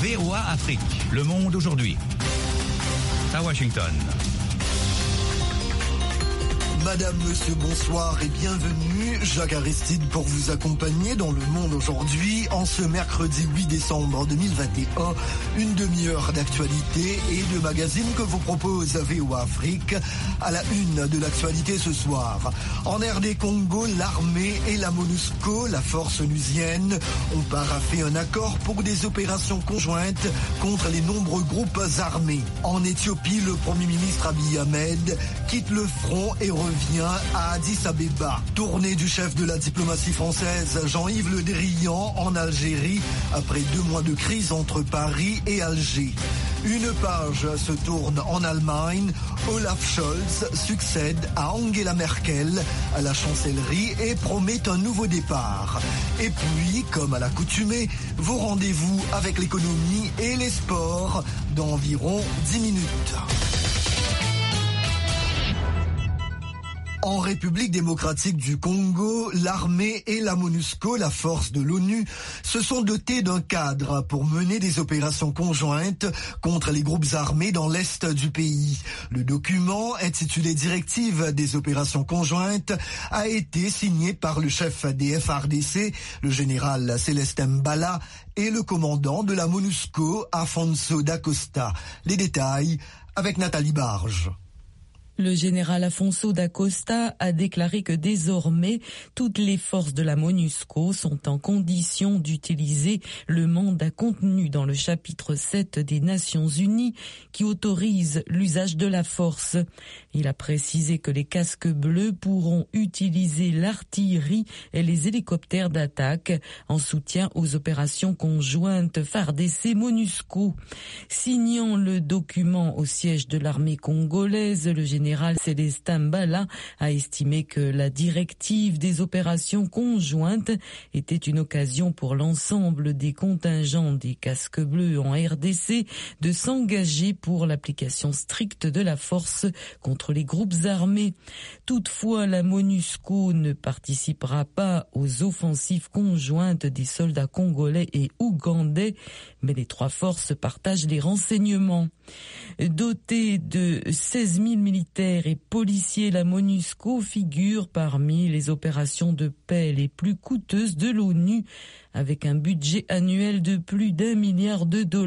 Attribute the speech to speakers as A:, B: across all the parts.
A: VOA Afrique, le monde aujourd'hui. À Washington.
B: Madame, monsieur, bonsoir et bienvenue. Jacques Aristide pour vous accompagner dans Le Monde aujourd'hui en ce mercredi 8 décembre 2021. Une demi-heure d'actualité et de magazine que vous propose VOA Afrique. À la une de l'actualité ce soir. En RD Congo, l'armée et la MONUSCO, la force onusienne, ont paraphé un accord pour des opérations conjointes contre les nombreux groupes armés. En Éthiopie, le Premier ministre Abiy Ahmed quitte le front et revient à Addis Abeba. Tournée du chef de la diplomatie française Jean-Yves Le Drian en Algérie après 2 mois de crise entre Paris et Alger. Une page se tourne en Allemagne. Olaf Scholz succède à Angela Merkel à la chancellerie et promet un nouveau départ. Et puis, comme à l'accoutumée, vos rendez-vous avec l'économie et les sports dans environ 10 minutes. En République démocratique du Congo, l'armée et la MONUSCO, la force de l'ONU, se sont dotés d'un cadre pour mener des opérations conjointes contre les groupes armés dans l'est du pays. Le document, intitulé Directive des opérations conjointes, a été signé par le chef des FARDC, le général Célestin Mbala, et le commandant de la MONUSCO, Afonso da Costa. Les détails avec Nathalie Barge.
C: Le général Afonso da Costa a déclaré que désormais, toutes les forces de la MONUSCO sont en condition d'utiliser le mandat contenu dans le chapitre 7 des Nations Unies qui autorise l'usage de la force. Il a précisé que les casques bleus pourront utiliser l'artillerie et les hélicoptères d'attaque en soutien aux opérations conjointes FARDC-MONUSCO. Signant le document au siège de l'armée congolaise, le général Célestin Mbala a estimé que la directive des opérations conjointes était une occasion pour l'ensemble des contingents des casques bleus en RDC de s'engager pour l'application stricte de la force contre les groupes armés. Toutefois, la MONUSCO ne participera pas aux offensives conjointes des soldats congolais et ougandais, mais les 3 forces partagent les renseignements. Dotée de 16 000 militaires et policiers, la MONUSCO figure parmi les opérations de paix les plus coûteuses de l'ONU, avec un budget annuel de plus d'$1 milliard.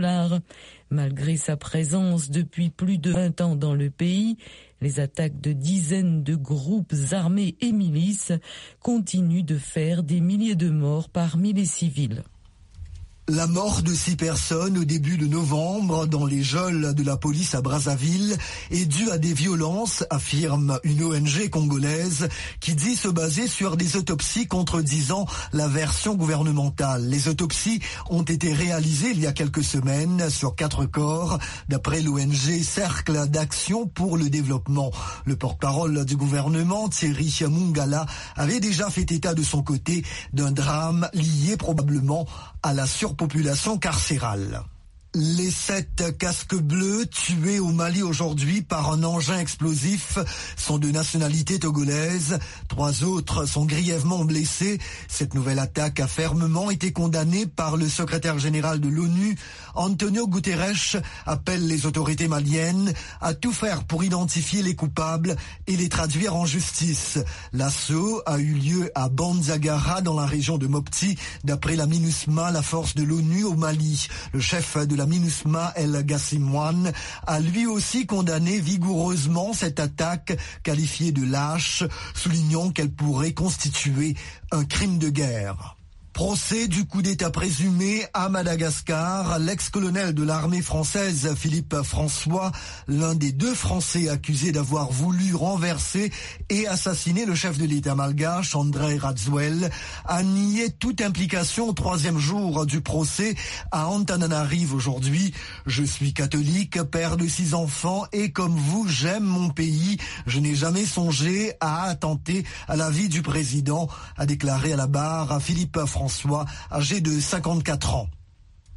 C: Malgré sa présence depuis plus de 20 ans dans le pays, les attaques de dizaines de groupes armés et milices continuent de faire des milliers de morts parmi les civils.
B: La mort de 6 personnes au début de novembre dans les geôles de la police à Brazzaville est due à des violences, affirme une ONG congolaise qui dit se baser sur des autopsies contredisant la version gouvernementale. Les autopsies ont été réalisées il y a quelques semaines sur 4 corps, d'après l'ONG Cercle d'Action pour le Développement. Le porte-parole du gouvernement, Thierry Mungala, avait déjà fait état de son côté d'un drame lié probablement à la surpopulation carcérale. Les 7 casques bleus tués au Mali aujourd'hui par un engin explosif sont de nationalité togolaise. 3 autres sont grièvement blessés. Cette nouvelle attaque a fermement été condamnée par le secrétaire général de l'ONU. Antonio Guterres appelle les autorités maliennes à tout faire pour identifier les coupables et les traduire en justice. L'assaut a eu lieu à Bandiagara dans la région de Mopti, d'après la MINUSMA, la force de l'ONU au Mali. Le chef de la MINUSMA, El Gassimouane, a lui aussi condamné vigoureusement cette attaque qualifiée de lâche, soulignant qu'elle pourrait constituer un crime de guerre. Procès du coup d'État présumé à Madagascar. L'ex-colonel de l'armée française, Philippe François, l'un des 2 Français accusés d'avoir voulu renverser et assassiner le chef de l'État malgache, André Rajoelina, a nié toute implication au 3e jour du procès à Antananarive aujourd'hui. Je suis catholique, père de 6 enfants et comme vous, j'aime mon pays. Je n'ai jamais songé à attenter à la vie du président, a déclaré à la barre Philippe François, âgé de 54 ans.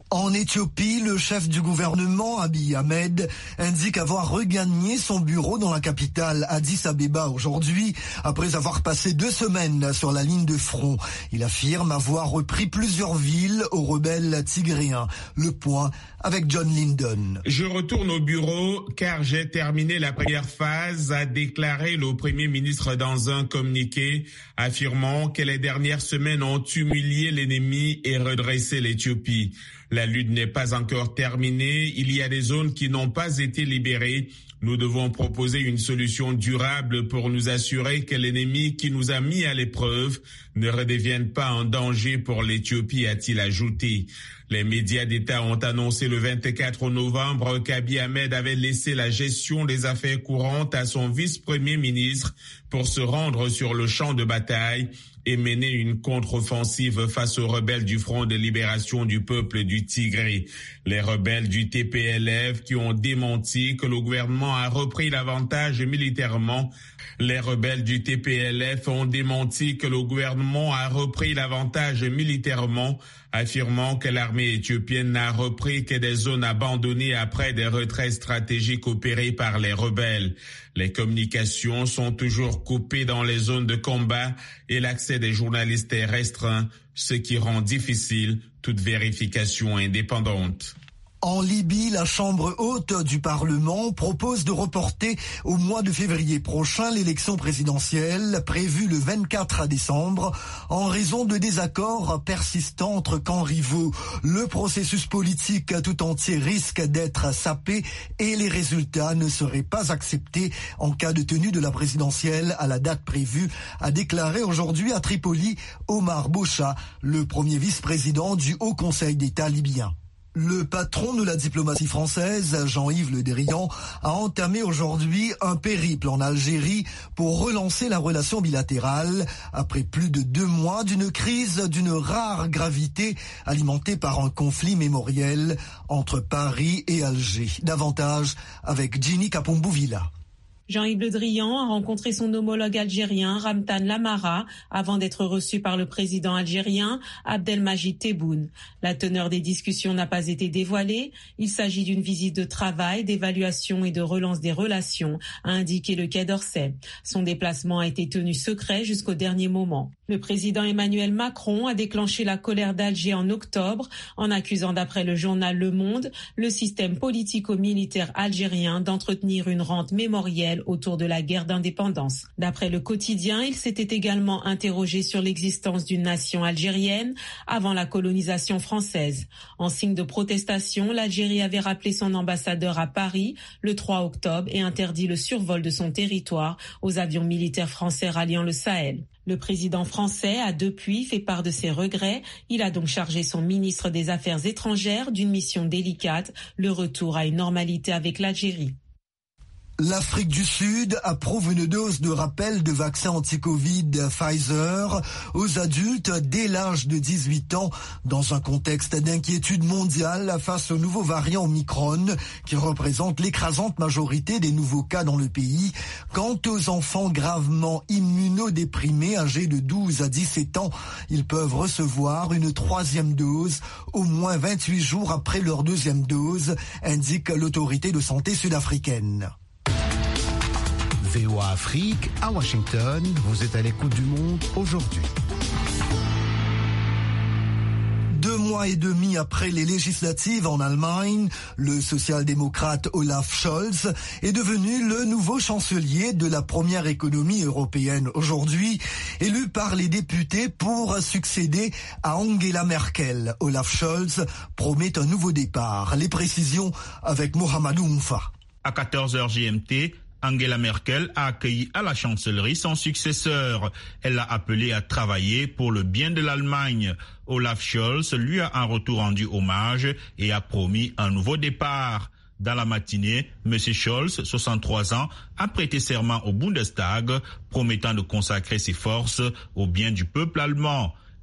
B: En Éthiopie, le chef du gouvernement, Abiy Ahmed, indique avoir regagné son bureau dans la capitale Addis Abeba aujourd'hui, après avoir passé 2 semaines sur la ligne de front. Il affirme avoir repris plusieurs villes aux rebelles tigréens. Le point avec John Linden.
D: Je retourne au bureau car j'ai terminé la première phase, a déclaré le Premier ministre dans un communiqué, affirmant que les dernières semaines ont humilié l'ennemi et redressé l'Éthiopie. La lutte n'est pas encore terminée, il y a des zones qui n'ont pas été libérées. Nous devons proposer une solution durable pour nous assurer que l'ennemi qui nous a mis à l'épreuve ne redevienne pas un danger pour l'Éthiopie, a-t-il ajouté. Les médias d'État ont annoncé le 24 novembre qu'Abiy Ahmed avait laissé la gestion des affaires courantes à son vice-premier ministre pour se rendre sur le champ de bataille et mener une contre-offensive face aux rebelles du Front de libération du peuple du Tigré. Les rebelles du TPLF qui ont démenti que le gouvernement a repris l'avantage militairement. Les rebelles du TPLF ont démenti que le gouvernement a repris l'avantage militairement, affirmant que l'armée éthiopienne n'a repris que des zones abandonnées après des retraits stratégiques opérés par les rebelles. Les communications sont toujours coupées dans les zones de combat et l'accès des journalistes est restreint, ce qui rend difficile toute vérification indépendante.
B: En Libye, la Chambre haute du Parlement propose de reporter au mois de février prochain l'élection présidentielle prévue le 24 décembre en raison de désaccords persistants entre camps rivaux. Le processus politique tout entier risque d'être sapé et les résultats ne seraient pas acceptés en cas de tenue de la présidentielle à la date prévue, a déclaré aujourd'hui à Tripoli Omar Boucha, le premier vice-président du Haut Conseil d'État libyen. Le patron de la diplomatie française, Jean-Yves Le Drian, a entamé aujourd'hui un périple en Algérie pour relancer la relation bilatérale après plus de 2 mois d'une crise d'une rare gravité alimentée par un conflit mémoriel entre Paris et Alger. Davantage avec Ginny Kapombouvila.
E: Jean-Yves Le Drian a rencontré son homologue algérien Ramtan Lamara avant d'être reçu par le président algérien Abdelmajid Tebboune. La teneur des discussions n'a pas été dévoilée. Il s'agit d'une visite de travail, d'évaluation et de relance des relations, a indiqué le Quai d'Orsay. Son déplacement a été tenu secret jusqu'au dernier moment. Le président Emmanuel Macron a déclenché la colère d'Alger en octobre en accusant, d'après le journal Le Monde, le système politico-militaire algérien d'entretenir une rente mémorielle autour de la guerre d'indépendance. D'après le quotidien, il s'était également interrogé sur l'existence d'une nation algérienne avant la colonisation française. En signe de protestation, l'Algérie avait rappelé son ambassadeur à Paris le 3 octobre et interdit le survol de son territoire aux avions militaires français ralliant le Sahel. Le président français a depuis fait part de ses regrets. Il a donc chargé son ministre des Affaires étrangères d'une mission délicate, le retour à une normalité avec l'Algérie.
B: L'Afrique du Sud approuve une dose de rappel de vaccin anti-Covid Pfizer aux adultes dès l'âge de 18 ans dans un contexte d'inquiétude mondiale face au nouveau variant Omicron qui représente l'écrasante majorité des nouveaux cas dans le pays. Quant aux enfants gravement immunodéprimés âgés de 12 à 17 ans, ils peuvent recevoir une 3e dose au moins 28 jours après leur 2e dose, indique l'autorité de santé sud-africaine.
F: VOA Afrique, à Washington, vous êtes à l'écoute du monde aujourd'hui.
B: 2 mois et demi après les législatives en Allemagne, le social-démocrate Olaf Scholz est devenu le nouveau chancelier de la première économie européenne aujourd'hui, élu par les députés pour succéder à Angela Merkel. Olaf Scholz promet un nouveau départ. Les précisions avec Mohamedou Moufa.
G: À 14h GMT, Angela Merkel a accueilli à la chancellerie son successeur. Elle l'a appelé à travailler pour le bien de l'Allemagne. Olaf Scholz lui a en retour rendu hommage et a promis un nouveau départ. Dans la matinée, M. Scholz, 63 ans, a prêté serment au Bundestag, promettant de consacrer ses forces au bien du peuple allemand.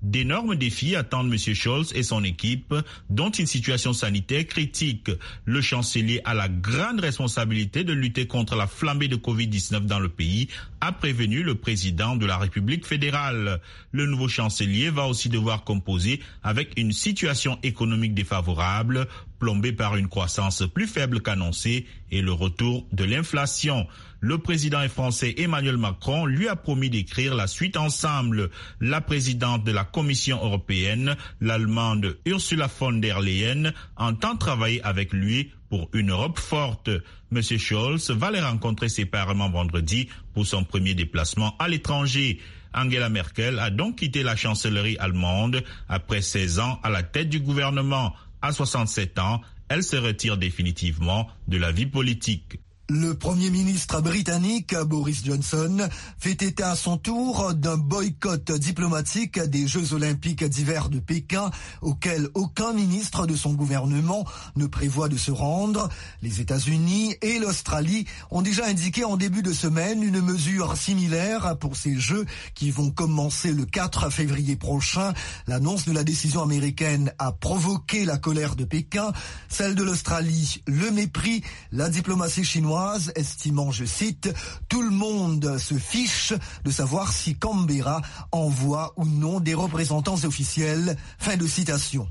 G: D'énormes défis attendent M. Scholz et son équipe, dont une situation sanitaire critique. Le chancelier a la grande responsabilité de lutter contre la flambée de Covid-19 dans le pays, a prévenu le président de la République fédérale. Le nouveau chancelier va aussi devoir composer avec une situation économique défavorable, plombée par une croissance plus faible qu'annoncée et le retour de l'inflation. Le président français Emmanuel Macron lui a promis d'écrire la suite ensemble. La présidente de la Commission européenne, l'Allemande Ursula von der Leyen, entend travailler avec lui pour une Europe forte. M. Scholz va les rencontrer séparément vendredi pour son premier déplacement à l'étranger. Angela Merkel a donc quitté la chancellerie allemande après 16 ans à la tête du gouvernement. À 67 ans, elle se retire définitivement de la vie politique.
B: Le Premier ministre britannique Boris Johnson fait état à son tour d'un boycott diplomatique des Jeux olympiques d'hiver de Pékin auquel aucun ministre de son gouvernement ne prévoit de se rendre. Les États-Unis et l'Australie ont déjà indiqué en début de semaine une mesure similaire pour ces Jeux qui vont commencer le 4 février prochain. L'annonce de la décision américaine a provoqué la colère de Pékin, celle de l'Australie, le mépris, la diplomatie chinoise estimant, je cite, « Tout le monde se fiche de savoir si Canberra envoie ou non des représentants officiels ». Fin de citation.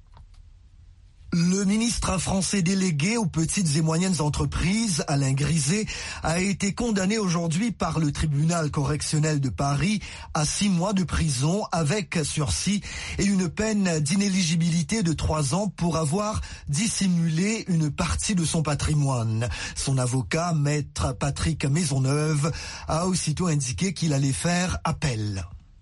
B: Le ministre français délégué aux petites et moyennes entreprises, Alain Griset, a été condamné aujourd'hui par le tribunal correctionnel de Paris à 6 mois de prison avec sursis et une peine d'inéligibilité de 3 ans pour avoir dissimulé une partie de son patrimoine. Son avocat, maître Patrick Maisonneuve, a aussitôt indiqué qu'il allait faire appel.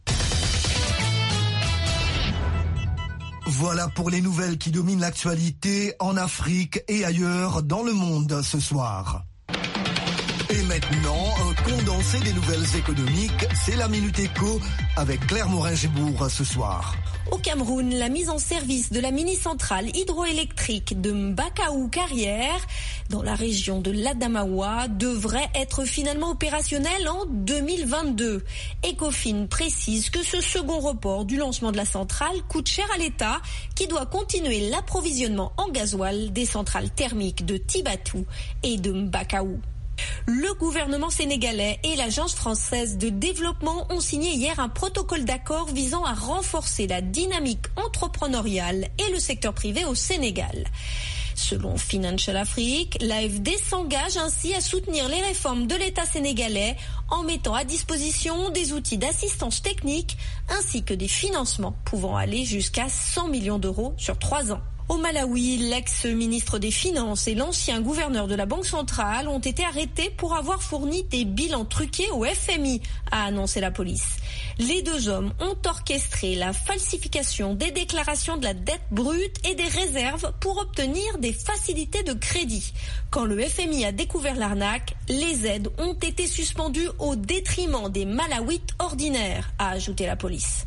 B: Voilà pour les nouvelles qui dominent l'actualité en Afrique et ailleurs dans le monde ce soir. Et maintenant, un condensé des nouvelles économiques, c'est la Minute Éco avec Claire Morin-Gibourg ce soir.
H: Au Cameroun, la mise en service de la mini-centrale hydroélectrique de Mbakaou Carrière, dans la région de l'Adamawa, devrait être finalement opérationnelle en 2022. Ecofin précise que ce second report du lancement de la centrale coûte cher à l'État, qui doit continuer l'approvisionnement en gasoil des centrales thermiques de Tibatou et de Mbakaou. Le gouvernement sénégalais et l'Agence française de développement ont signé hier un protocole d'accord visant à renforcer la dynamique entrepreneuriale et le secteur privé au Sénégal. Selon Financial Afrique, l'AFD s'engage ainsi à soutenir les réformes de l'État sénégalais en mettant à disposition des outils d'assistance technique ainsi que des financements pouvant aller jusqu'à 100 millions d'euros sur 3 ans. Au Malawi, l'ex-ministre des Finances et l'ancien gouverneur de la Banque centrale ont été arrêtés pour avoir fourni des bilans truqués au FMI, a annoncé la police. Les 2 hommes ont orchestré la falsification des déclarations de la dette brute et des réserves pour obtenir des facilités de crédit. Quand le FMI a découvert l'arnaque, les aides ont été suspendues au détriment des Malawites ordinaires, a ajouté la police.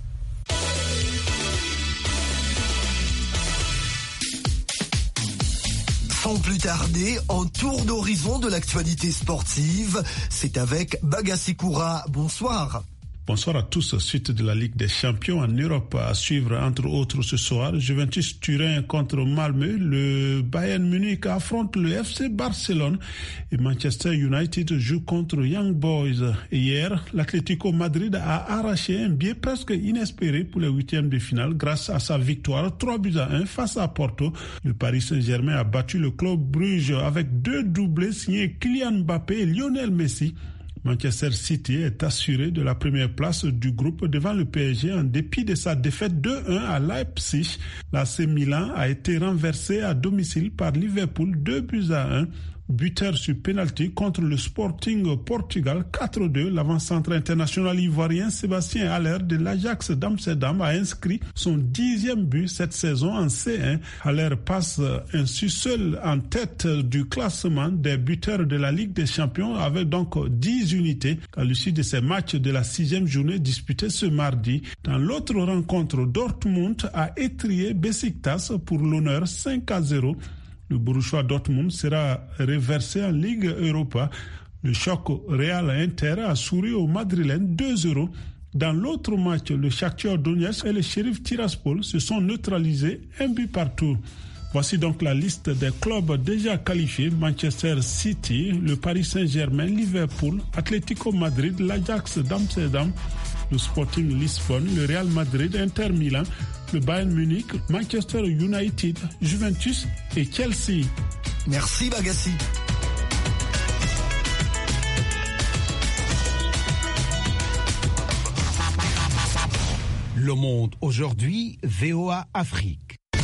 B: Sans plus tarder, un tour d'horizon de l'actualité sportive, c'est avec Bagassi Koura. Bonsoir.
I: Bonsoir à tous. Suite de la Ligue des Champions en Europe à suivre entre autres ce soir. Juventus Turin contre Malmö. Le Bayern Munich affronte le FC Barcelone et Manchester United joue contre Young Boys. Hier, l'Atlético Madrid a arraché un billet presque inespéré pour les 8e de finale grâce à sa victoire 3-1 face à Porto. Le Paris Saint-Germain a battu le Club Bruges avec 2 doublés signés Kylian Mbappé et Lionel Messi. Manchester City est assuré de la première place du groupe devant le PSG en dépit de sa défaite 2-1 à Leipzig. L'AC Milan a été renversé à domicile par Liverpool 2-1. Buteur sur pénalty contre le Sporting Portugal 4-2. L'avant-centre international ivoirien Sébastien Haller de l'Ajax d'Amsterdam a inscrit son 10e but cette saison en C1. Haller passe ainsi seul en tête du classement des buteurs de la Ligue des Champions avec donc 10 unités à l'issue de ces matchs de la 6e journée disputée ce mardi. Dans l'autre rencontre, Dortmund a étrié Besiktas pour l'honneur 5-0. Le Borussia Dortmund sera reversé en Ligue Europa. Le choc Real Inter a souri au Madrilène 2-0. Dans l'autre match, le Shakhtar Donetsk et le Sheriff Tiraspol se sont neutralisés 1 partout. Voici donc la liste des clubs déjà qualifiés: Manchester City, le Paris Saint-Germain, Liverpool, Atlético Madrid, l'Ajax d'Amsterdam, le Sporting Lisbonne, le Real Madrid, Inter Milan, le Bayern Munich, Manchester United, Juventus et Chelsea.
B: Merci Bagassi.
F: Le Monde aujourd'hui, VOA Afrique.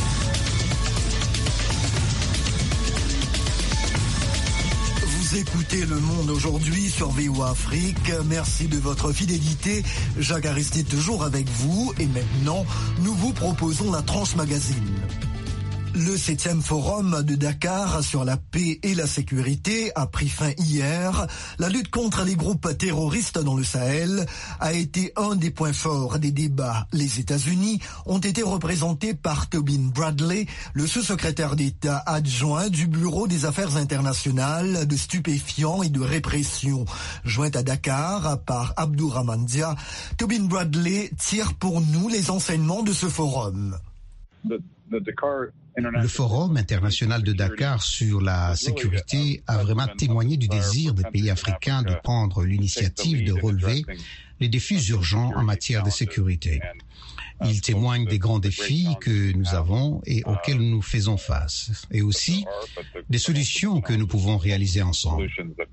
B: Vous écoutez Le Monde aujourd'hui sur VOA Afrique. Merci de votre fidélité. Jacques Aristide toujours avec vous. Et maintenant, nous vous proposons la tranche magazine. Le 7e forum de Dakar sur la paix et la sécurité a pris fin hier. La lutte contre les groupes terroristes dans le Sahel a été un des points forts des débats. Les États-Unis ont été représentés par Tobin Bradley, le sous-secrétaire d'État adjoint du Bureau des Affaires internationales de stupéfiants et de répression. Jointe à Dakar par Abdourahmane Dia, Tobin Bradley tire pour nous les enseignements de ce forum.
J: Le Forum international de Dakar sur la sécurité a vraiment témoigné du désir des pays africains de prendre l'initiative de relever les défis urgents en matière de sécurité. Il témoigne des grands défis que nous avons et auxquels nous faisons face, et aussi des solutions que nous pouvons réaliser ensemble.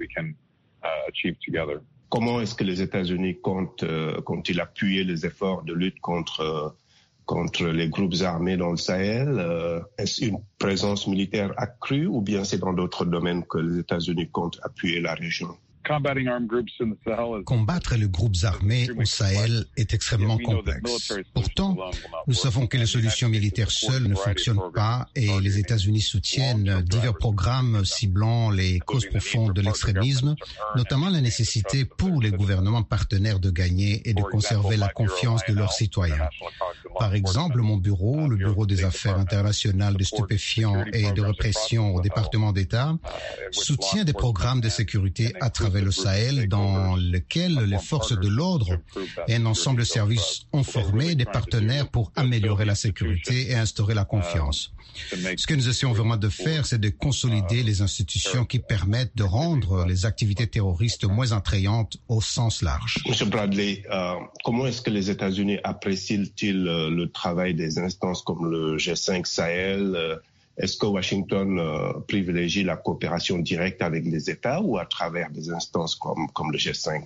K: Comment est-ce que les États-Unis comptent-ils appuyer les efforts de lutte contre les groupes armés dans le Sahel? Est-ce une présence militaire accrue ou bien c'est dans d'autres domaines que les États-Unis comptent appuyer la région?
J: Combattre les groupes armés au Sahel est extrêmement complexe. Pourtant, nous savons que les solutions militaires seules ne fonctionnent pas et les États-Unis soutiennent divers programmes ciblant les causes profondes de l'extrémisme, notamment la nécessité pour les gouvernements partenaires de gagner et de conserver la confiance de leurs citoyens. Par exemple, mon bureau, le Bureau des Affaires internationales de stupéfiants et de répression au département d'État, soutient des programmes de sécurité à travers le Sahel dans lequel les forces de l'ordre et un ensemble de services ont formé des partenaires pour améliorer la sécurité et instaurer la confiance. Ce que nous essayons vraiment de faire, c'est de consolider les institutions qui permettent de rendre les activités terroristes moins attrayantes au sens large.
K: Monsieur Bradley, comment est-ce que les États-Unis apprécient-ils le travail des instances comme le G5 Sahel? Est-ce que Washington privilégie la coopération directe avec les États ou à travers des instances comme le G5?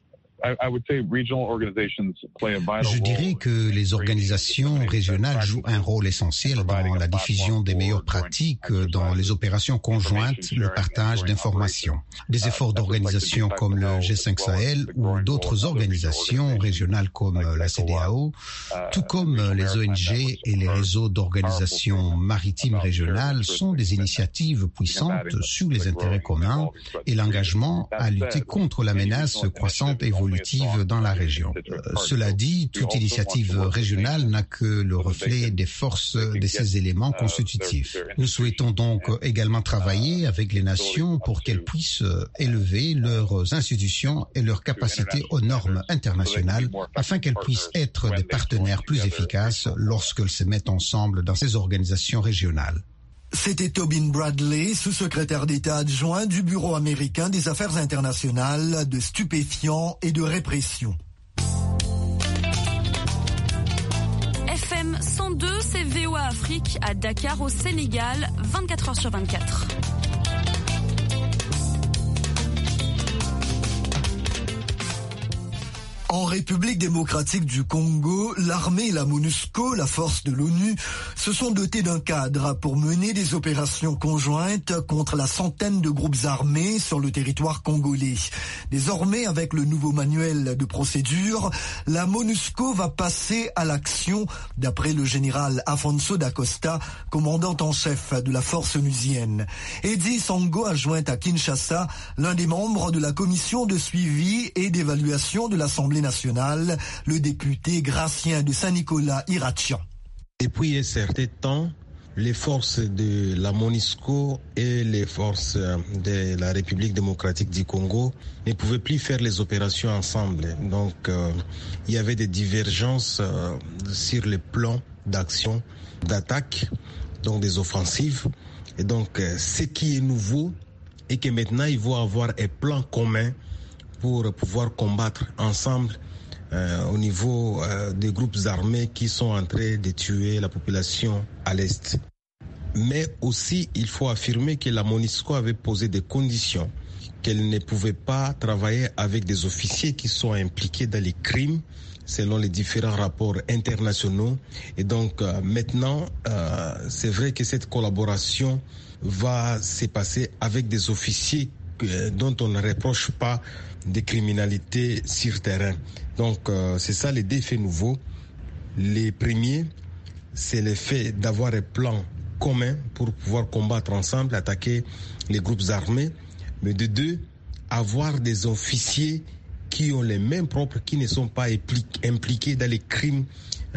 J: Je dirais que les organisations régionales jouent un rôle essentiel dans la diffusion des meilleures pratiques, dans les opérations conjointes, le partage d'informations. Des efforts d'organisations comme le G5 Sahel ou d'autres organisations régionales comme la CEDEAO, tout comme les ONG et les réseaux d'organisations maritimes régionales sont des initiatives puissantes sur les intérêts communs et l'engagement à lutter contre la menace croissante et évolutive dans la région. Cela dit, toute initiative régionale n'a que le reflet des forces de ces éléments constitutifs. Nous souhaitons donc également travailler avec les nations pour qu'elles puissent élever leurs institutions et leurs capacités aux normes internationales afin qu'elles puissent être des partenaires plus efficaces lorsqu'elles se mettent ensemble dans ces organisations régionales.
B: C'était Tobin Bradley, sous-secrétaire d'État adjoint du Bureau américain des Affaires internationales de stupéfiants et de répression.
L: FM 102, c'est VOA Afrique à Dakar au Sénégal, 24h/24.
B: En République démocratique du Congo, l'armée et la MONUSCO, la force de l'ONU, se sont dotés d'un cadre pour mener des opérations conjointes contre la centaine de groupes armés sur le territoire congolais. Désormais, avec le nouveau manuel de procédure, la MONUSCO va passer à l'action, d'après le général Afonso da Costa, commandant en chef de la force onusienne. Eddy Sango a joint à Kinshasa l'un des membres de la commission de suivi et d'évaluation de l'Assemblée nationale, le député Gratien de Saint-Nicolas Irachian.
M: Depuis un certain temps, les forces de la MONUSCO et les forces de la République démocratique du Congo ne pouvaient plus faire les opérations ensemble. Donc, il y avait des divergences sur les plans d'action, d'attaque, donc des offensives. Et donc, ce qui est nouveau est que maintenant, ils vont avoir un plan commun pour pouvoir combattre ensemble au niveau des groupes armés qui sont en train de tuer la population à l'Est. Mais aussi, il faut affirmer que la MONUSCO avait posé des conditions, qu'elle ne pouvait pas travailler avec des officiers qui sont impliqués dans les crimes, selon les différents rapports internationaux. Et donc, maintenant, c'est vrai que cette collaboration va se passer avec des officiers dont on ne reproche pas de criminalité sur terrain. Donc, c'est ça les défis nouveaux. Les premiers, c'est le fait d'avoir un plan commun pour pouvoir combattre ensemble, attaquer les groupes armés. Mais de deux, avoir des officiers qui ont les mêmes propres, qui ne sont pas impliqués dans les crimes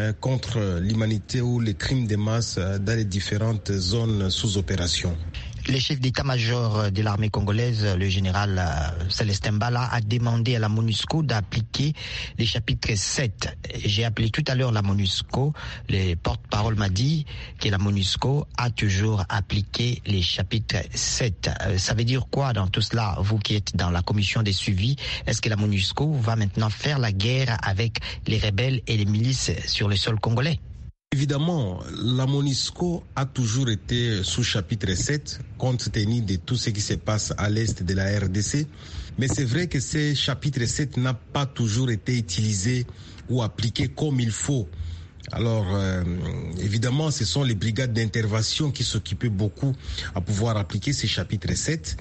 M: contre l'humanité ou les crimes de masse dans les différentes zones sous opération.
N: Le chef d'état-major de l'armée congolaise, le général Célestin Mbala, a demandé à la MONUSCO d'appliquer les chapitres 7. J'ai appelé tout à l'heure la MONUSCO. Le porte-parole m'a dit que la MONUSCO a toujours appliqué les chapitres 7. Ça veut dire quoi dans tout cela, vous qui êtes dans la commission des suivis? Est-ce que la MONUSCO va maintenant faire la guerre avec les rebelles et les milices sur le sol congolais?
M: Évidemment, la MONUSCO a toujours été sous chapitre 7, compte tenu de tout ce qui se passe à l'est de la RDC. Mais c'est vrai que ce chapitre 7 n'a pas toujours été utilisé ou appliqué comme il faut. Alors, évidemment, ce sont les brigades d'intervention qui s'occupaient beaucoup à pouvoir appliquer ce chapitre 7.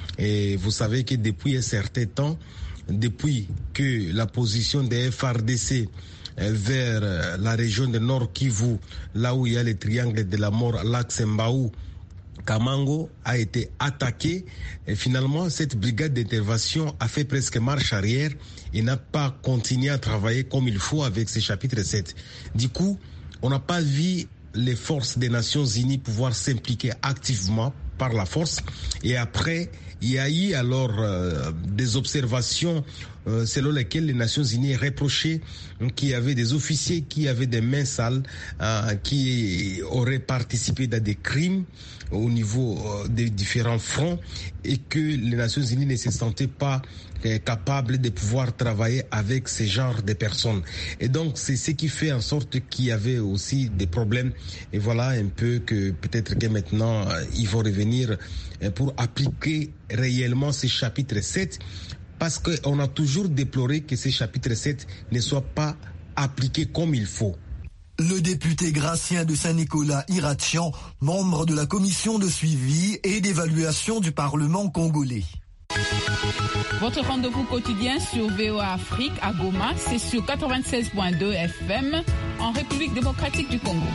M: Et vous savez que depuis un certain temps, depuis que la position des FARDC vers la région de Nord Kivu, là où il y a le triangle de la mort, l'axe Mbaou, Kamango a été attaqué et finalement cette brigade d'intervention a fait presque marche arrière et n'a pas continué à travailler comme il faut avec ce chapitre 7. Du coup, on n'a pas vu les forces des Nations Unies pouvoir s'impliquer activement par la force. Et après, il y a eu alors des observations selon lesquelles les Nations Unies reprochaient qu'il y avait des officiers qui avaient des mains sales, qui auraient participé à des crimes au niveau des différents fronts et que les Nations Unies ne se sentaient pas capables de pouvoir travailler avec ce genre de personnes. Et donc, c'est ce qui fait en sorte qu'il y avait aussi des problèmes. Et voilà un peu que peut-être que maintenant, ils vont revenir pour appliquer réellement ce chapitre 7 parce qu'on a toujours déploré que ce chapitre 7 ne soit pas appliqué comme il faut.
B: Le député Gratien de Saint-Nicolas Irachian, membre de la commission de suivi et d'évaluation du Parlement congolais.
O: Votre rendez-vous quotidien sur VOA Afrique à Goma, c'est sur 96.2 FM en République démocratique du Congo.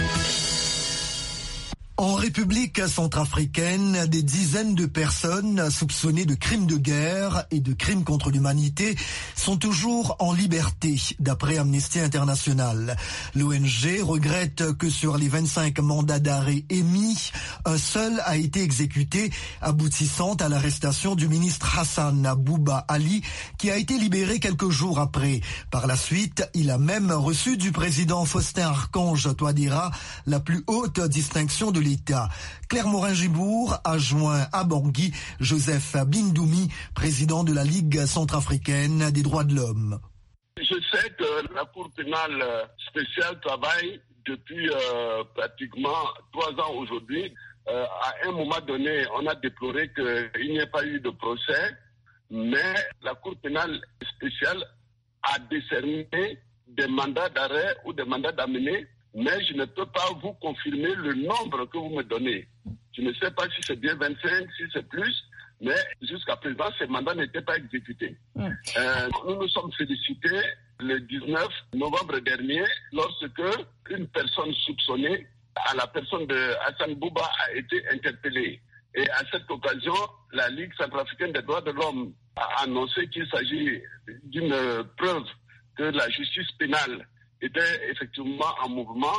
B: En République centrafricaine, des dizaines de personnes soupçonnées de crimes de guerre et de crimes contre l'humanité sont toujours en liberté, d'après Amnesty International. L'ONG regrette que sur les 25 mandats d'arrêt émis, un seul a été exécuté, aboutissant à l'arrestation du ministre Hassan Bouba Ali, qui a été libéré quelques jours après. Par la suite, il a même reçu du président Faustin Archange Touadéra la plus haute distinction de l'État. Claire Morin-Gibour a joint à Bangui Joseph Bindoumi, président de la Ligue centrafricaine des droits de l'homme.
P: Je sais que la Cour pénale spéciale travaille depuis pratiquement 3 ans aujourd'hui. À un moment donné, on a déploré qu'il n'y ait pas eu de procès, mais la Cour pénale spéciale a décerné des mandats d'arrêt ou des mandats d'amener, mais je ne peux pas vous confirmer le nombre que vous me donnez. Je ne sais pas si c'est bien 25, si c'est plus, mais jusqu'à présent, ces mandats n'étaient pas exécutés. Nous nous sommes félicités le 19 novembre dernier lorsque une personne soupçonnée à la personne de Hassan Bouba a été interpellée. Et à cette occasion, la Ligue centrafricaine des droits de l'homme a annoncé qu'il s'agit d'une preuve que la justice pénale était effectivement en mouvement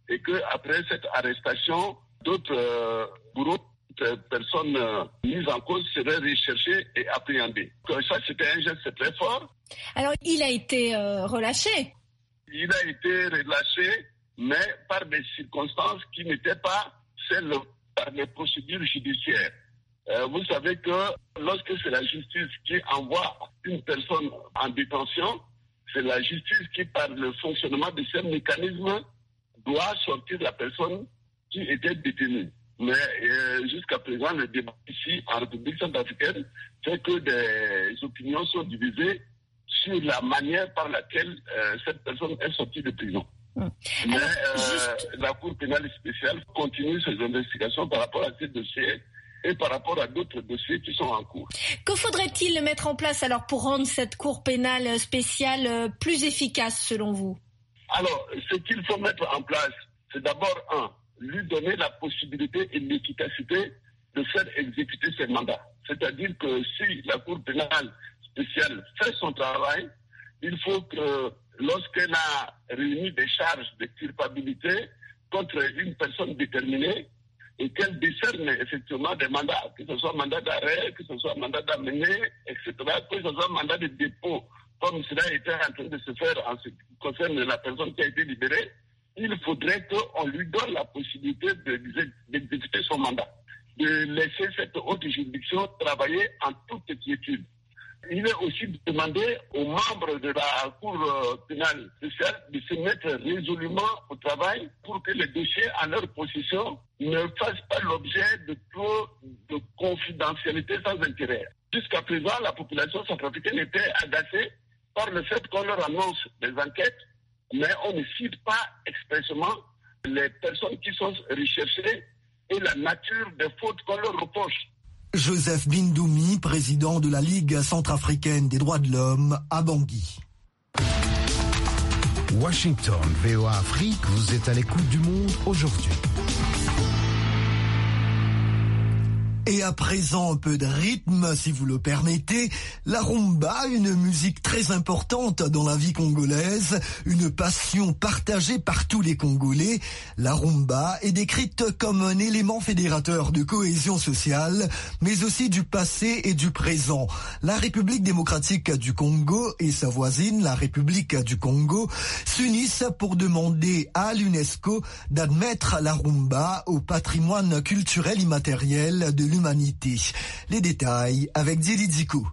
P: et qu'après cette arrestation, d'autres groupes de personnes mises en cause seraient recherchées et appréhendées. Donc ça, c'était un geste très fort.
H: Alors, il a été relâché.
P: Il a été relâché, mais par des circonstances qui n'étaient pas celles par les procédures judiciaires. Vous savez que lorsque c'est la justice qui envoie une personne en détention, c'est la justice qui, par le fonctionnement de ces mécanismes, doit sortir la personne qui était détenue. Mais jusqu'à présent, le débat ici, en République centrafricaine, fait que des opinions sont divisées sur la manière par laquelle cette personne est sortie de prison. Mais la Cour pénale spéciale continue ses investigations par rapport à ces dossiers et par rapport à d'autres dossiers qui sont en cours.
H: Que faudrait-il mettre en place alors pour rendre cette Cour pénale spéciale plus efficace selon vous?
P: Alors, ce qu'il faut mettre en place, c'est d'abord lui donner la possibilité et l'efficacité de faire exécuter ses mandats. C'est-à-dire que si la Cour pénale spéciale fait son travail, il faut que lorsqu'elle a réuni des charges de culpabilité contre une personne déterminée et qu'elle décerne effectivement des mandats, que ce soit mandat d'arrêt, que ce soit mandat d'amener, etc., que ce soit mandat de dépôt, comme cela était en train de se faire en ce qui concerne la personne qui a été libérée, il faudrait qu'on lui donne la possibilité d'exécuter son mandat, de laisser cette haute juridiction travailler en toute quiétude. Il est aussi demandé aux membres de la Cour pénale spéciale de se mettre résolument au travail pour que les dossiers en leur possession ne fassent pas l'objet de trop de confidentialité sans intérêt. Jusqu'à présent, la population centrafricaine était agacée par le fait qu'on leur annonce des enquêtes, mais on ne cite pas expressément les personnes qui sont recherchées et la nature des fautes qu'on leur reproche.
B: Joseph Bindoumi, président de la Ligue centrafricaine des droits de l'homme à Bangui.
F: Washington, VOA Afrique, vous êtes à l'écoute du monde aujourd'hui.
B: Et à présent, un peu de rythme, si vous le permettez. La rumba, une musique très importante dans la vie congolaise, une passion partagée par tous les Congolais. La rumba est décrite comme un élément fédérateur de cohésion sociale, mais aussi du passé et du présent. La République démocratique du Congo et sa voisine, la République du Congo, s'unissent pour demander à l'UNESCO d'admettre la rumba au patrimoine culturel immatériel de l'humanité. Les détails avec Didi Dzikou.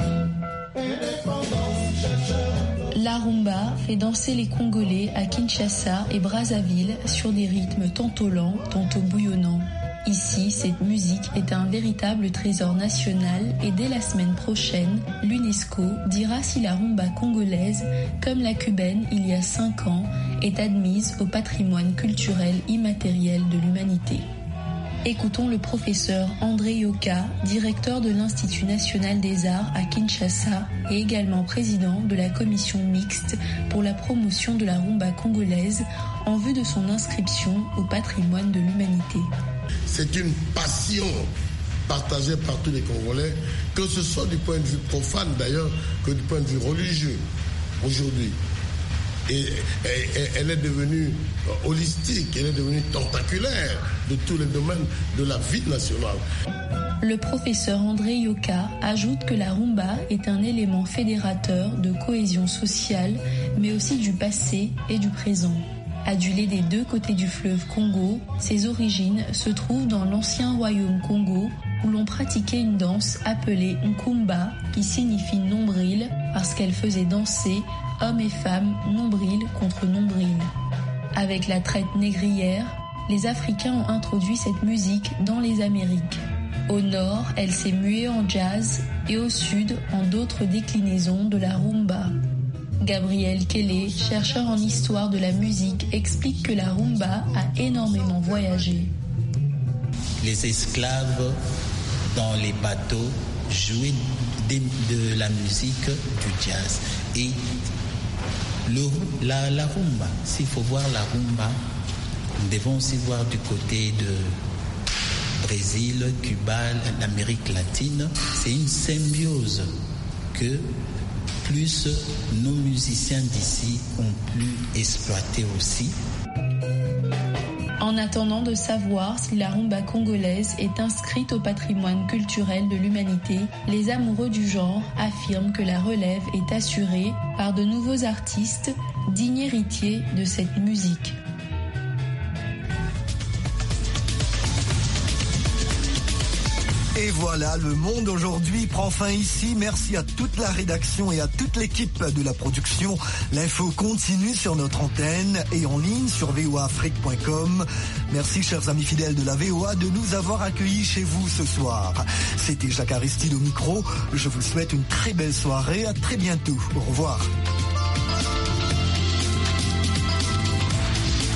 Q: La rumba fait danser les Congolais à Kinshasa et Brazzaville sur des rythmes tantôt lents, tantôt bouillonnants. Ici, cette musique est un véritable trésor national et dès la semaine prochaine, l'UNESCO dira si la rumba congolaise, comme la cubaine il y a 5 ans, est admise au patrimoine culturel immatériel de l'humanité. Écoutons le professeur André Yoka, directeur de l'Institut national des arts à Kinshasa et également président de la commission mixte pour la promotion de la rumba congolaise en vue de son inscription au patrimoine de l'humanité.
R: C'est une passion partagée par tous les Congolais, que ce soit du point de vue profane d'ailleurs que du point de vue religieux aujourd'hui. Et elle est devenue holistique, elle est devenue tentaculaire de tous les domaines de la vie nationale.
Q: Le professeur André Yoka ajoute que la rumba est un élément fédérateur de cohésion sociale, mais aussi du passé et du présent. Adulée des deux côtés du fleuve Congo, ses origines se trouvent dans l'ancien royaume Congo, où l'on pratiquait une danse appelée Nkumba, qui signifie nombril, parce qu'elle faisait danser hommes et femmes nombril contre nombril. Avec la traite négrière, les Africains ont introduit cette musique dans les Amériques. Au nord, elle s'est muée en jazz et au sud, en d'autres déclinaisons de la rumba. Gabriel Kelly, chercheur en histoire de la musique, explique que la rumba a énormément voyagé.
S: Les esclaves dans les bateaux jouaient de la musique du jazz. Et la rumba, s'il faut voir la rumba, nous devons aussi voir du côté de Brésil, Cuba, l'Amérique latine. C'est une symbiose que plus nos musiciens d'ici ont pu exploiter aussi.
Q: en attendant de savoir si la rumba congolaise est inscrite au patrimoine culturel de l'humanité, les amoureux du genre affirment que la relève est assurée par de nouveaux artistes, dignes héritiers de cette musique.
B: Et voilà, le monde aujourd'hui prend fin ici. Merci à toute la rédaction et à toute l'équipe de la production. L'info continue sur notre antenne et en ligne sur voaafrique.com. Merci, chers amis fidèles de la VOA, de nous avoir accueillis chez vous ce soir. C'était Jacques Aristide au micro. Je vous souhaite une très belle soirée. À très bientôt. Au revoir.